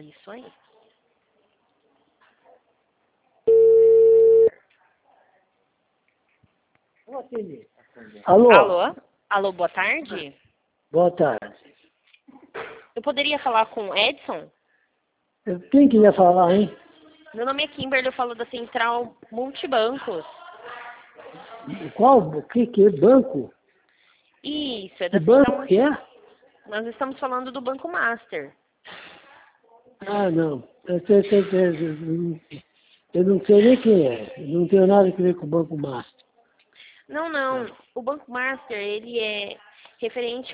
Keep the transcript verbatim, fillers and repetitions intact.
isso aí. Alô? Alô? Alô, boa tarde. Boa tarde. Eu poderia falar com o Edson? Quem queria falar, hein? Meu nome é Kimberly, eu falo da Central Multibancos. Qual? O que que é? Banco? Isso, é Que da Central banco que Multibancos. é? Nós estamos falando do Banco Master. Ah, não. Eu, sei- sei- sei- eu não sei nem quem é. Eu não tenho nada a ver com o Banco Master. Não, não. O Banco Master, ele é referente